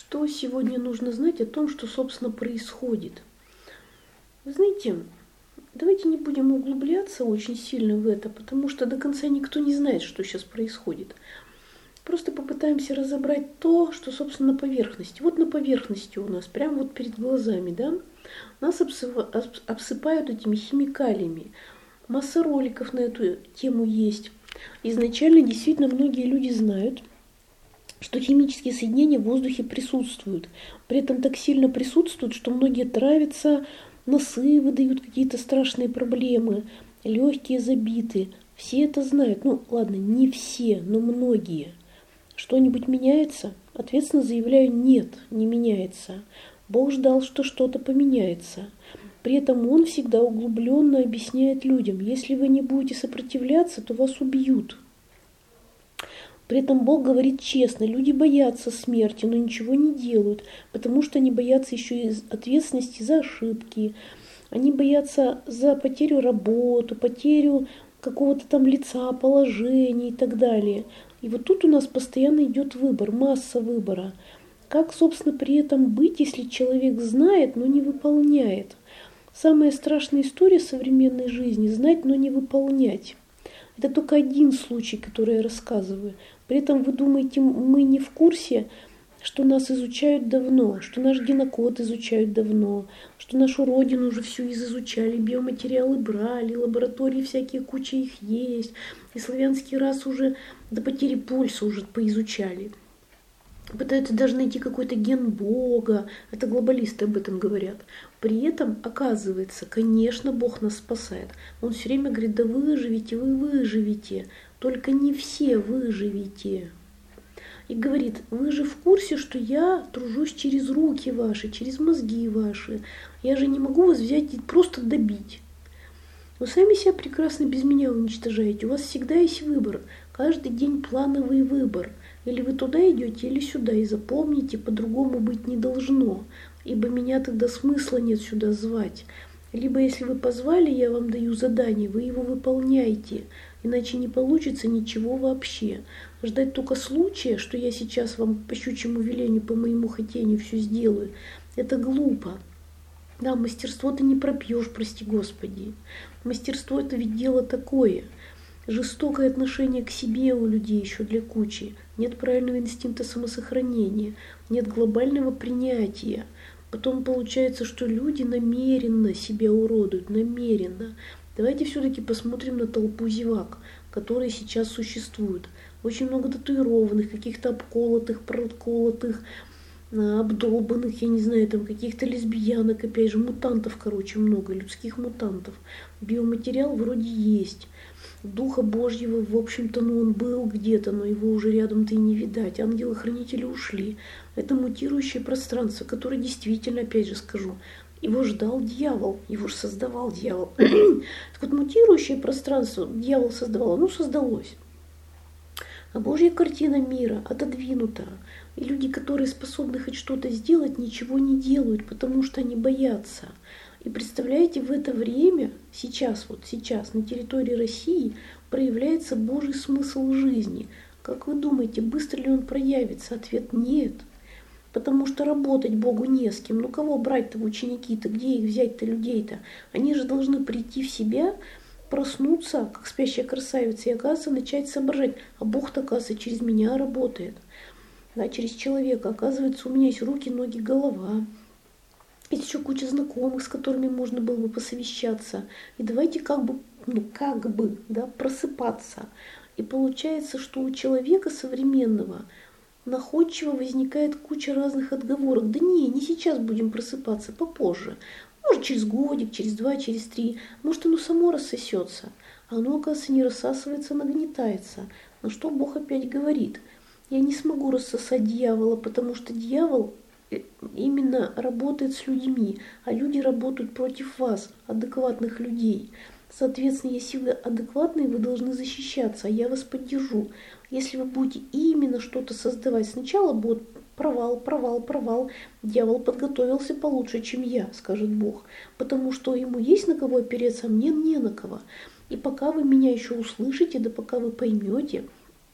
Что сегодня нужно знать о том, что, собственно, происходит? Вы знаете, давайте не будем углубляться очень сильно в это, потому что до конца никто не знает, что сейчас происходит. Просто попытаемся разобрать то, что, собственно, на поверхности. Вот на поверхности у нас, прямо вот перед глазами, да, нас обсыпают этими химикалиями. Масса роликов на эту тему есть. Изначально действительно многие люди знают, что химические соединения в воздухе присутствуют. При этом так сильно присутствуют, что многие травятся, носы выдают какие-то страшные проблемы, легкие забиты. Все это знают. Ну, ладно, не все, но многие. Что-нибудь меняется? Ответственно заявляю, нет, не меняется. Бог ждал, что что-то поменяется. При этом Он всегда углубленно объясняет людям, если вы не будете сопротивляться, то вас убьют. При этом Бог говорит честно, люди боятся смерти, но ничего не делают, потому что они боятся еще и ответственности за ошибки, они боятся за потерю работы, потерю какого-то там лица, положения и так далее. И вот тут у нас постоянно идет выбор, масса выбора. Как, собственно, при этом быть, если человек знает, но не выполняет? Самая страшная история современной жизни – знать, но не выполнять. Это только один случай, который я рассказываю. При этом вы думаете, мы не в курсе, что нас изучают давно, что наш генокод изучают давно, что нашу родину уже всю изучали, биоматериалы брали, лаборатории всякие, куча их есть, и славянский рас уже до потери пульса уже поизучали. Пытаются даже найти какой-то ген Бога, это глобалисты об этом говорят. При этом, оказывается, конечно, Бог нас спасает. Он все время говорит, да выживете, вы выживете, только не все выживете. И говорит, вы же в курсе, что я тружусь через руки ваши, через мозги ваши. Я же не могу вас взять и просто добить. Вы сами себя прекрасно без меня уничтожаете. У вас всегда есть выбор. Каждый день плановый выбор. Или вы туда идете, или сюда. И запомните, по-другому быть не должно. Ибо меня тогда смысла нет сюда звать. Либо если вы позвали, я вам даю задание, вы его выполняете. Иначе не получится ничего вообще. Ждать только случая, что я сейчас вам по щучьему велению, по моему хотению все сделаю, это глупо. Да, мастерство ты не пропьешь, прости Господи. Мастерство это ведь дело такое. Жестокое отношение к себе у людей еще для кучи. Нет правильного инстинкта самосохранения. Нет глобального принятия. Потом получается, что люди намеренно себя уродуют. Намеренно. Давайте все-таки посмотрим на толпу зевак, которые сейчас существуют. Очень много татуированных, каких-то обколотых, проколотых, обдолбанных, я не знаю, там каких-то лесбиянок, опять же, мутантов, короче, много, людских мутантов. Биоматериал вроде есть. Духа Божьего, в общем-то, ну он был где-то, но его уже рядом-то и не видать. Ангелы-хранители ушли. Это мутирующее пространство, которое действительно, опять же скажу, его ждал дьявол, его же создавал дьявол. Так вот, мутирующее пространство дьявол создавал, оно создалось. А Божья картина мира отодвинута. И люди, которые способны хоть что-то сделать, ничего не делают, потому что они боятся. И представляете, в это время, сейчас, вот сейчас, на территории России проявляется Божий смысл жизни. Как вы думаете, быстро ли он проявится? Ответ – нет. Потому что работать Богу не с кем. Ну кого брать-то в ученики-то? Где их взять-то, людей-то? Они же должны прийти в себя, проснуться, как спящая красавица, и, оказывается, начать соображать. А Бог-то, оказывается, через меня работает. Да, через человека. Оказывается, у меня есть руки, ноги, голова. Есть еще куча знакомых, с которыми можно было бы посовещаться. И давайте да, просыпаться. И получается, что у человека современного находчиво возникает куча разных отговорок. Да не сейчас будем просыпаться, попозже. Может, через годик, через 2, через 3. Может, оно само рассосется. А оно, оказывается, не рассасывается, нагнетается. Но что Бог опять говорит? Я не смогу рассосать дьявола, потому что дьявол именно работает с людьми, а люди работают против вас, адекватных людей. Соответственно, если вы адекватные, вы должны защищаться, а я вас поддержу. Если вы будете именно что-то создавать, сначала будет провал, дьявол подготовился получше, чем я, скажет Бог, потому что ему есть на кого опереться, а мне не на кого. И пока вы меня еще услышите, да пока вы поймете,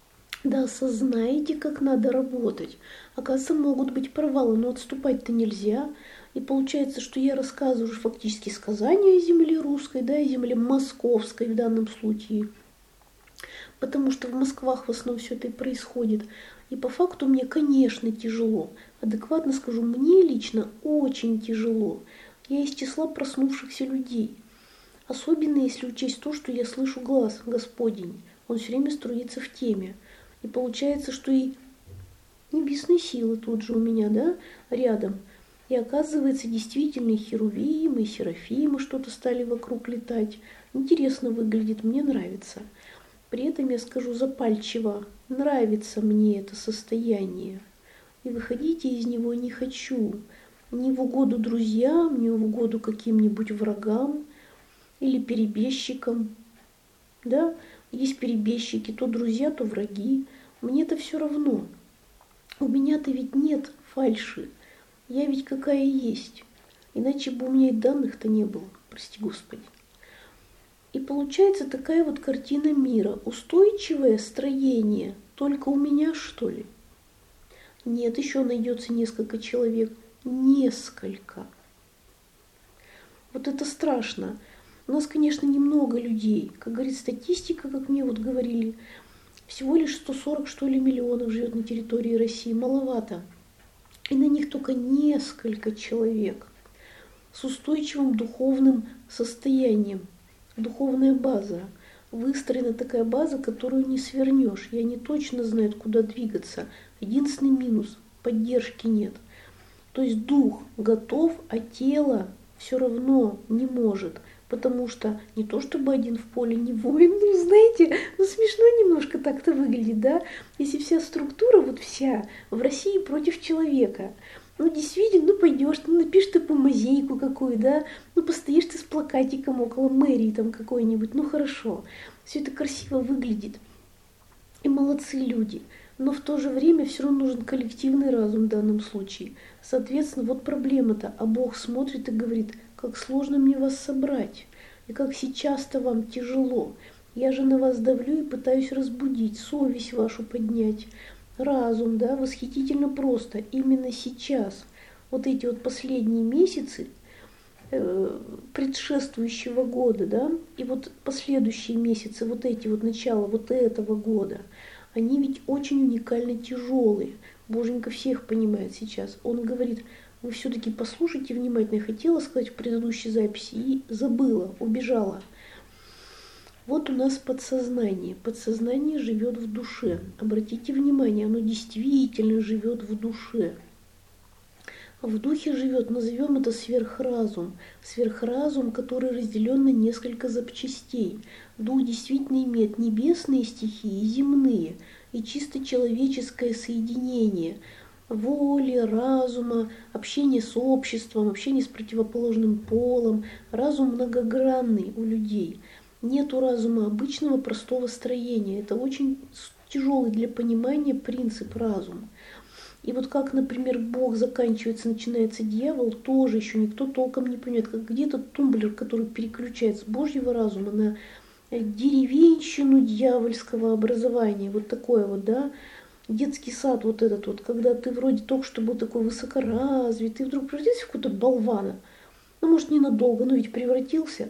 Да, осознаете, как надо работать. Оказывается, могут быть провалы, но отступать-то нельзя. И получается, что я рассказываю фактически сказания о земле русской, да, о земле московской в данном случае. Потому что в Москвах в основном все это и происходит. И по факту мне, конечно, тяжело. Адекватно скажу, мне лично очень тяжело. Я из числа проснувшихся людей. Особенно если учесть то, что я слышу глаз Господень. Он все время струится в теме. И получается, что и небесные силы тут же у меня, да, рядом. И оказывается, действительно, и херувимы, и серафимы что-то стали вокруг летать. Интересно выглядит, мне нравится. При этом я скажу запальчиво, нравится мне это состояние. И выходить я из него не хочу. Ни в угоду друзьям, ни в угоду каким-нибудь врагам или перебежчикам. Да, есть перебежчики, то друзья, то враги. Мне-то все равно. У меня-то ведь нет фальши. Я ведь какая есть. Иначе бы у меня и данных-то не было. Прости Господи. И получается такая вот картина мира. Устойчивое строение только у меня, что ли? Нет, еще найдется несколько человек. Несколько. Вот это страшно. У нас, конечно, немного людей. Как говорит статистика, как мне вот говорили, всего лишь 140, что ли, миллионов живет на территории России. Маловато. И на них только несколько человек с устойчивым духовным состоянием. Духовная база. Выстроена такая база, которую не свернешь. И они точно знают, куда двигаться. Единственный минус – поддержки нет. То есть дух готов, а тело все равно не может. Потому что не то чтобы один в поле не воин, ну знаете, ну смешно немножко так-то выглядит, да? Если вся структура, вот вся, в России против человека. Ну действительно, ну пойдешь, ну напишешь ты помазейку какую, да? Ну постоишь ты с плакатиком около мэрии там какой-нибудь, ну хорошо. Все это красиво выглядит. И молодцы люди. Но в то же время все равно нужен коллективный разум в данном случае. Соответственно, вот проблема-то. А Бог смотрит и говорит, как сложно мне вас собрать. И как сейчас-то вам тяжело. Я же на вас давлю и пытаюсь разбудить, совесть вашу поднять. Разум, да, восхитительно просто. Именно сейчас, вот эти вот последние месяцы предшествующего года, да, и вот последующие месяцы, вот эти вот начало вот этого года, они ведь очень уникально тяжелые. Боженька всех понимает сейчас. Он говорит, вы все-таки послушайте внимательно. Я хотела сказать в предыдущей записи и забыла, убежала. Вот у нас подсознание. Подсознание живет в душе. Обратите внимание, оно действительно живет в душе. В духе живет, назовем это сверхразум. Сверхразум, который разделен на несколько запчастей. Дух действительно имеет небесные стихии и земные, и чисто человеческое соединение воли, разума, общение с обществом, общение с противоположным полом. Разум многогранный у людей. Нету разума обычного простого строения. Это очень тяжелый для понимания принцип разума. И вот как, например, Бог заканчивается, начинается дьявол, тоже еще никто толком не понимает. Как где-то тумблер, который переключает с Божьего разума на деревенщину дьявольского образования. Вот такое вот, да. Детский сад вот этот вот, когда ты вроде только что был такой высокоразвитый, вдруг превратился в какого-то болвана. Ну, может, ненадолго, но ведь превратился.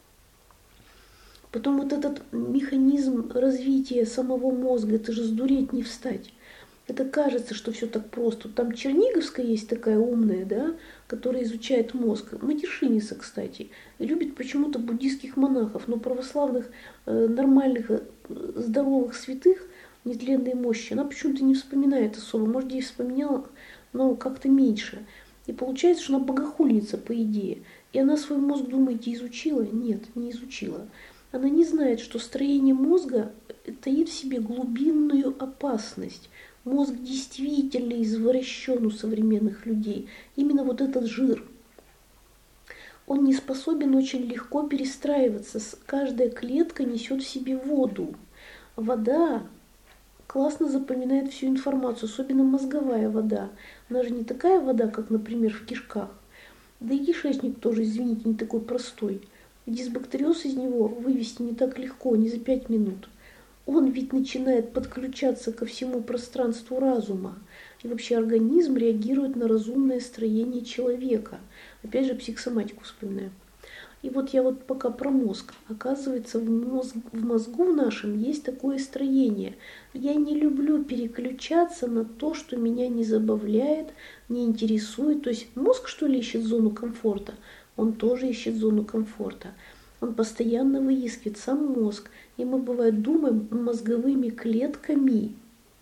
Потом вот этот механизм развития самого мозга, это же сдуреть не встать. Это кажется, что все так просто. Там Черниговская есть такая умная, да, которая изучает мозг. Матершинница, кстати. И любит почему-то буддийских монахов, но православных, нормальных, здоровых святых нетленной мощи она почему-то не вспоминает особо. Может, ей вспоминала, но как-то меньше. И получается, что она богохульница, по идее. И она свой мозг, думаете, изучила? Нет, не изучила. Она не знает, что строение мозга таит в себе глубинную опасность. Мозг действительно извращен у современных людей. Именно вот этот жир. Он не способен очень легко перестраиваться. Каждая клетка несет в себе воду. Вода классно запоминает всю информацию, особенно мозговая вода. Она же не такая вода, как, например, в кишках. Да и кишечник тоже, извините, не такой простой. Дисбактериоз из него вывести не так легко, не за 5 минут. он ведь начинает подключаться ко всему пространству разума. И вообще организм реагирует на разумное строение человека. Опять же, психосоматику вспоминаю. И вот я вот пока про мозг. Оказывается, в мозгу нашем есть такое строение. Я не люблю переключаться на то, что меня не забавляет, не интересует. То есть мозг, что ли, ищет зону комфорта? Он тоже ищет зону комфорта. Он постоянно выискивает сам мозг. И мы, бывает, думаем мозговыми клетками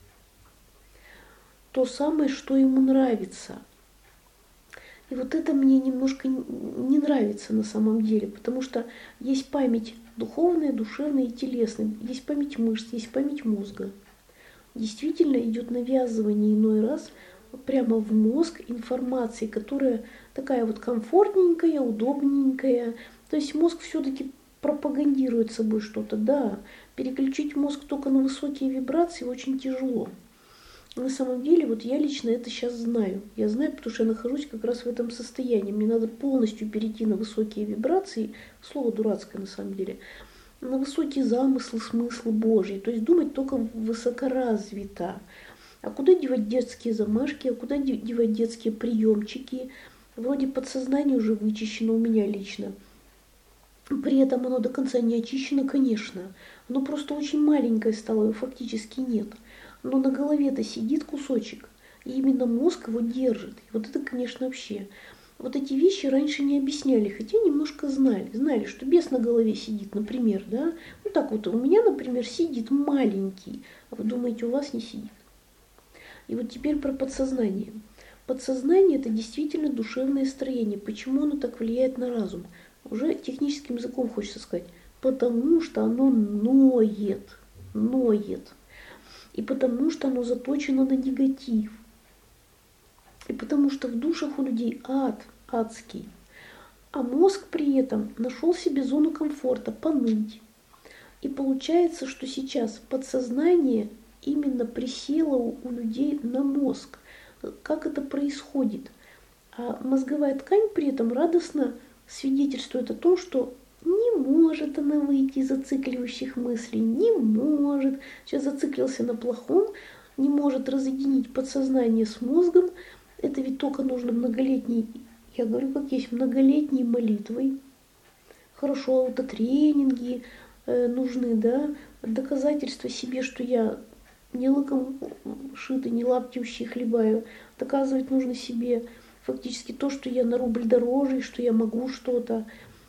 то самое, что ему нравится. И вот это мне немножко не нравится на самом деле, потому что есть память духовная, душевная и телесная, есть память мышц, есть память мозга. Действительно идет навязывание иной раз прямо в мозг информации, которая такая вот комфортненькая, удобненькая. То есть мозг все-таки пропагандирует собой что-то, да. Переключить мозг только на высокие вибрации очень тяжело. На самом деле, вот я лично это сейчас знаю. Я знаю, потому что я нахожусь как раз в этом состоянии. Мне надо полностью перейти на высокие вибрации, слово дурацкое на самом деле, на высокие замыслы, смыслы Божьи. То есть думать только высокоразвито. А куда девать детские замашки, а куда девать детские приемчики? Вроде подсознание уже вычищено у меня лично. При этом оно до конца не очищено, конечно. Оно просто очень маленькое стало, его фактически нет. Но на голове-то сидит кусочек, и именно мозг его держит. И вот это, конечно, вообще. Вот эти вещи раньше не объясняли, хотя немножко знали. Знали, что бес на голове сидит, например, да. Ну так вот, у меня, например, сидит маленький, а вы думаете, у вас не сидит. И вот теперь про подсознание. Подсознание – это действительно душевное строение. Почему оно так влияет на разум? Уже техническим языком хочется сказать. Потому что оно ноет. И потому что оно заточено на негатив. И потому что в душах у людей ад, адский. А мозг при этом нашел себе зону комфорта, поныть. И получается, что сейчас подсознание именно присело у людей на мозг. Как это происходит? А мозговая ткань при этом радостно свидетельствует о том, что не может она выйти из зацикливающих мыслей, не может. Сейчас зациклился на плохом, не может разъединить подсознание с мозгом. Это ведь только нужно многолетней, я говорю как есть, многолетней молитвой. Хорошо, аутотренинги нужны, да, доказательства себе, что я не лыком шитый, не лаптющий хлебаю. Доказывать нужно себе фактически то, что я на рубль дороже, и что я могу что-то.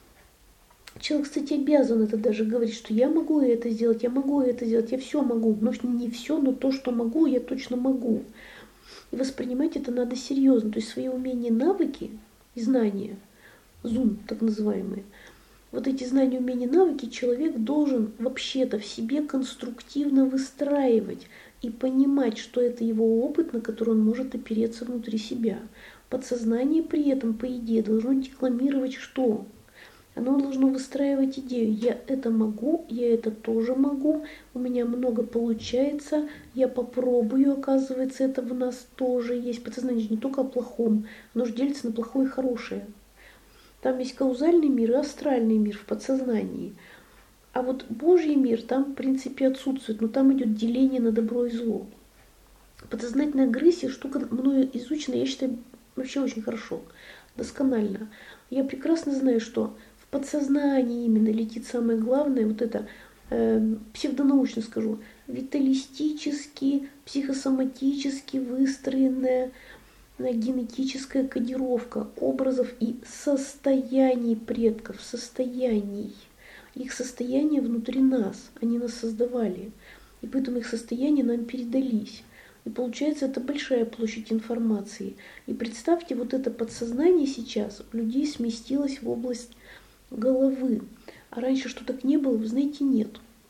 Человек, кстати, обязан это даже говорить, что я могу это сделать, я все могу. Но не все, но то, что могу, я точно могу. И воспринимать это надо серьезно. То есть свои умения, навыки и знания, зум так называемые, вот эти знания, умения, навыки человек должен вообще-то в себе конструктивно выстраивать и понимать, что это его опыт, на который он может опереться внутри себя. Подсознание при этом, по идее, должно декламировать что? Оно должно выстраивать идею. Я это могу, я это тоже могу, у меня много получается, я попробую, оказывается, это в нас тоже есть. Подсознание же не только о плохом, оно же делится на плохое и хорошее. Там есть каузальный мир и астральный мир в подсознании. А вот Божий мир там, в принципе, отсутствует, но там идет деление на добро и зло. Подсознательная агрессия, штука мною изучена, я считаю, вообще очень хорошо, досконально. Я прекрасно знаю, что в подсознании именно летит самое главное, вот это, псевдонаучно скажу, виталистически, психосоматически выстроенная генетическая кодировка образов и состояний предков, состояний. Их состояния внутри нас, они нас создавали, и поэтому их состояния нам передались. И получается, это большая площадь информации. И представьте, вот это подсознание сейчас у людей сместилось в область головы. А раньше что так не было, вы знаете, нет.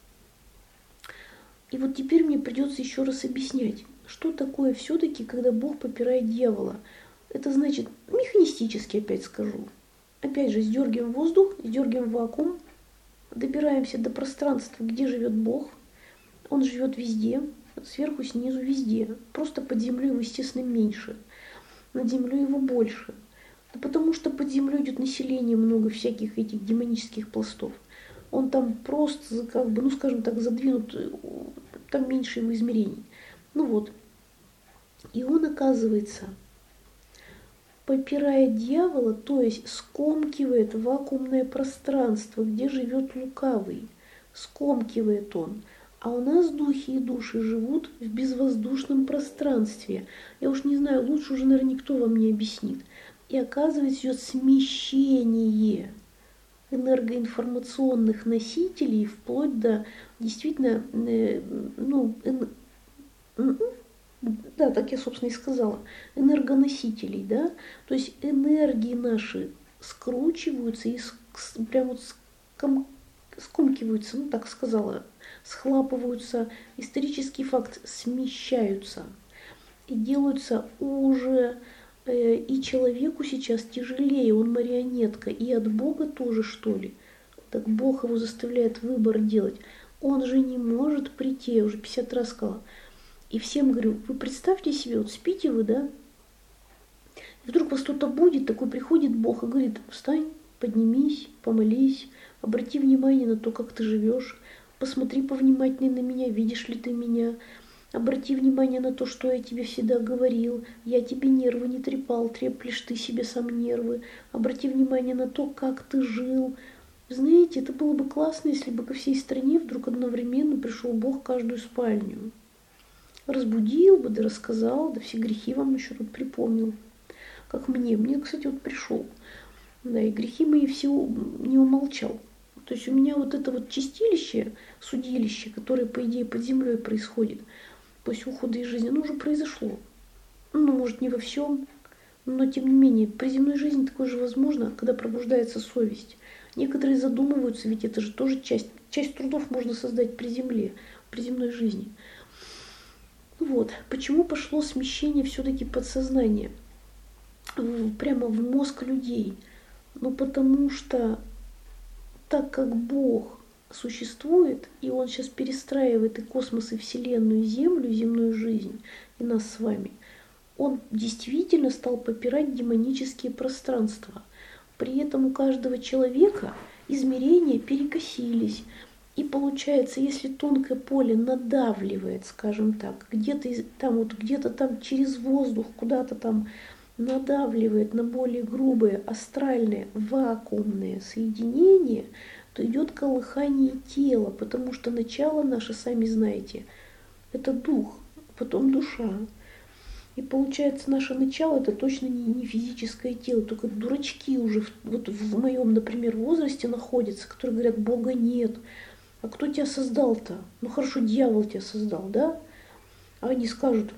И вот теперь мне придется еще раз объяснять, что такое все-таки, когда Бог попирает дьявола. Это значит, механистически опять скажу. Опять же, сдергиваем воздух, сдергиваем вакуум, добираемся до пространства, где живет Бог. Он живет везде, сверху, снизу, везде. Просто под землей его, естественно, меньше. Над землей его больше. Да потому что под землей идет население, много всяких этих демонических пластов. он там просто, как бы, ну скажем так, задвинут, там меньше его измерений. Ну вот. И он, оказывается, попирает дьявола, то есть скомкивает вакуумное пространство, где живет лукавый. Скомкивает он. А у нас духи и души живут в безвоздушном пространстве. Я уж не знаю, лучше уже, наверное, никто вам не объяснит. И оказывается, идет смещение энергоинформационных носителей вплоть до действительно, да, так я, собственно, и сказала, энергоносителей, да, то есть энергии наши скручиваются и прям вот скомкиваются, ну так сказала, схлапываются, исторический факт, смещаются и делаются уже, и человеку сейчас тяжелее, он марионетка, и от Бога тоже, что ли? Так Бог его заставляет выбор делать. Он же не может прийти, я уже 50 раз сказала. И всем говорю, вы представьте себе, вот спите вы, да, и вдруг вас кто-то будет, такой приходит Бог и говорит, встань, поднимись, помолись, обрати внимание на то, как ты живешь, посмотри повнимательнее на меня, видишь ли ты меня, обрати внимание на то, что я тебе всегда говорил, я тебе нервы не трепал, треплешь ты себе сам нервы, обрати внимание на то, как ты жил. Знаете, это было бы классно, если бы ко всей стране вдруг одновременно пришел Бог в каждую спальню. Разбудил бы, да рассказал, да все грехи вам еще тут припомнил. Как мне. Мне, кстати, вот пришел. Да, и грехи мои все не умолчал. То есть у меня вот это вот чистилище, судилище, которое, по идее, под землей происходит, после ухода из жизни, оно уже произошло. Ну, может, не во всем, но тем не менее, при земной жизни такое же возможно, когда пробуждается совесть. Некоторые задумываются, ведь это же тоже часть трудов можно создать при земле, при земной жизни. Вот, почему пошло смещение все-таки подсознания прямо в мозг людей? Ну, потому что так как Бог существует, и Он сейчас перестраивает и космос, и Вселенную, и Землю, и земную жизнь, и нас с вами, Он действительно стал попирать демонические пространства. При этом у каждого человека измерения перекосились. И получается, если тонкое поле надавливает, скажем так, где-то там через воздух куда-то там надавливает на более грубые астральные вакуумные соединения, то идет колыхание тела, потому что начало наше, сами знаете, это дух, потом душа. И получается, наше начало это точно не физическое тело, только дурачки уже вот в моем, например, возрасте находятся, которые говорят, Бога нет. А кто тебя создал-то? Ну хорошо, дьявол тебя создал, да? А они скажут,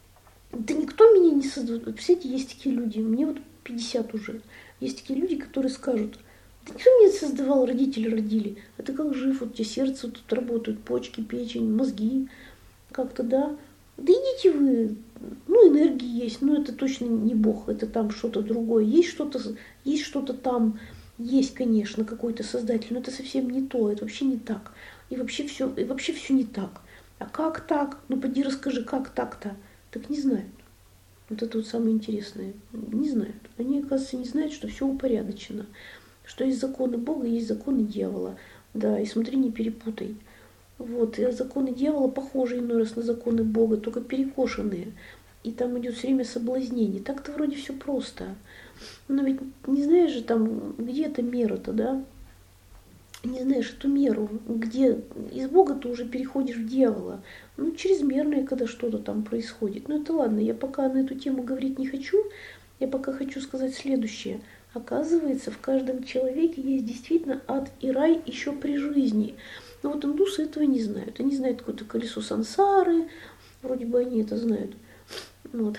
да никто меня не создал. Представляете, есть такие люди, мне вот 50 уже. Есть такие люди, которые скажут, да никто меня не создавал, родители родили. А ты как жив, вот у тебя сердце тут работают, почки, печень, мозги. Как-то, да? Да идите вы, ну энергии есть, но это точно не Бог, это там что-то другое. Есть что-то там. Есть, конечно, какой-то создатель, но это совсем не то, это вообще не так. И вообще все не так. А как так? Ну поди расскажи, как так-то? Так не знают. Вот это вот самое интересное. Не знают. Они, оказывается, не знают, что все упорядочено. Что есть законы Бога, есть законы дьявола. Да, и смотри, не перепутай. Вот, и законы дьявола похожи иной раз на законы Бога, только перекошенные. И там идет все время соблазнение. Так-то вроде все просто. Но ведь не знаешь же там, где эта мера-то, да? Не знаешь эту меру, где из Бога ты уже переходишь в дьявола. Ну, чрезмерное, когда что-то там происходит. Но это ладно, я пока на эту тему говорить не хочу. Я пока хочу сказать следующее. Оказывается, в каждом человеке есть действительно ад и рай еще при жизни. Но вот индусы этого не знают. Они знают какое-то колесо сансары, вроде бы они это знают. Вот.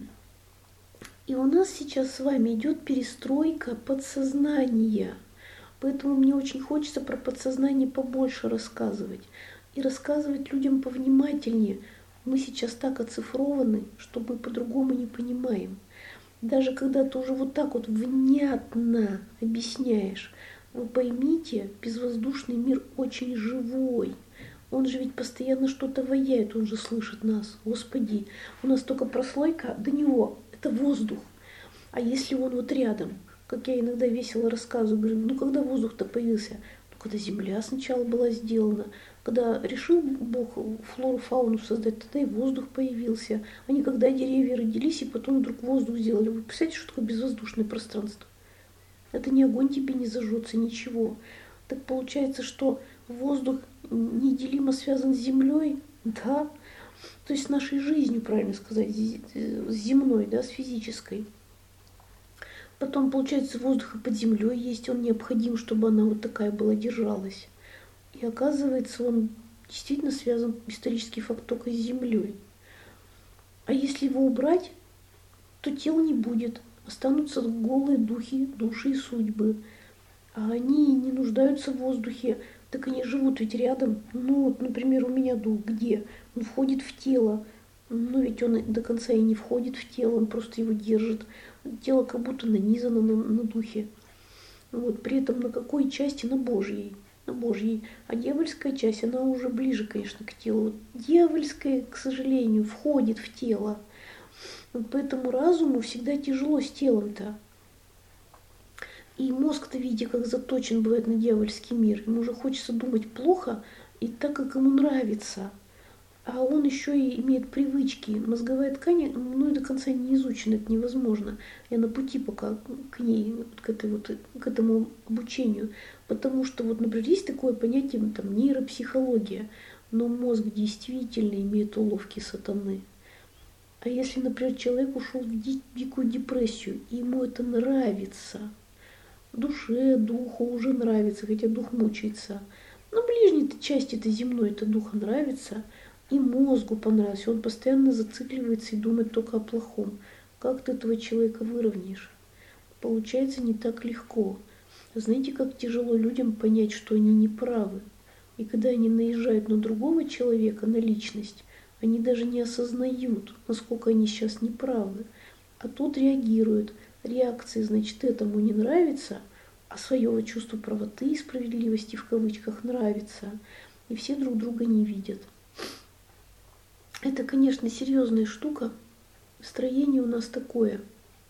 И у нас сейчас с вами идет перестройка подсознания. Поэтому мне очень хочется про подсознание побольше рассказывать. И рассказывать людям повнимательнее. Мы сейчас так оцифрованы, что мы по-другому не понимаем. Даже когда ты уже вот так вот внятно объясняешь, вы поймите, безвоздушный мир очень живой. Он же ведь постоянно что-то ваяет, он же слышит нас. Господи, у нас только прослойка до него, это воздух. А если он вот рядом, как я иногда весело рассказываю, говорю, ну когда воздух-то появился? Ну когда Земля сначала была сделана, когда решил Бог флору, фауну создать, тогда и воздух появился, а не когда деревья родились и потом вдруг воздух сделали. Вы представляете, что такое безвоздушное пространство? Это ни огонь тебе не зажжется, ничего. Так получается, что воздух неделимо связан с Землей, да, то есть с нашей жизнью, правильно сказать, с земной, да, с физической. Потом, получается, воздух и под землей есть, он необходим, чтобы она вот такая была, держалась. И оказывается, он действительно связан, исторический факт, только с землей. А если его убрать, то тела не будет. Останутся голые духи, души и судьбы. А они не нуждаются в воздухе, так они живут ведь рядом. Ну вот, например, у меня дух где? Он входит в тело, но ведь он до конца и не входит в тело, он просто его держит. Тело как будто нанизано на духе. Вот, при этом на какой части? На Божьей. На Божьей. А дьявольская часть, она уже ближе, конечно, к телу. Вот дьявольская, к сожалению, входит в тело. Вот поэтому разуму всегда тяжело с телом-то. И мозг-то, видите, как заточен бывает на дьявольский мир. Ему уже хочется думать плохо и так, как ему нравится. А он еще и имеет привычки. Мозговая ткань, ну, до конца не изучена, это невозможно. Я на пути пока к ней, к этому обучению. Потому что, вот, например, есть такое понятие, там, нейропсихология. Но мозг действительно имеет уловки сатаны. А если, например, человек ушел в дикую депрессию, и ему это нравится, душе, духу уже нравится, хотя дух мучается. Но ближней части-то земной это духа нравится, и мозгу понравился. Он постоянно зацикливается и думает только о плохом. Как ты этого человека выровняешь? Получается не так легко. Знаете, как тяжело людям понять, что они не правы. И когда они наезжают на другого человека, на личность, они даже не осознают, насколько они сейчас неправы. А тот реагирует. Реакции, значит, этому не нравится, а свое чувство правоты и справедливости в кавычках нравится. И все друг друга не видят. Это, конечно, серьезная штука. Строение у нас такое.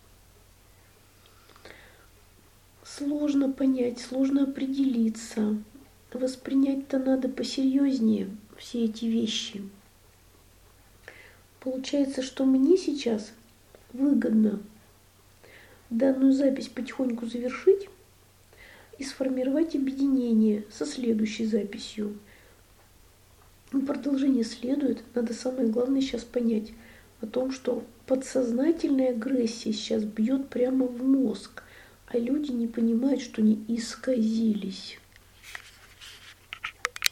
Сложно понять, сложно определиться. Воспринять-то надо посерьезнее все эти вещи. Получается, что мне сейчас выгодно данную запись потихоньку завершить и сформировать объединение со следующей записью. Продолжение следует. Надо самое главное сейчас понять о том, что подсознательная агрессия сейчас бьет прямо в мозг, а люди не понимают, что они исказились.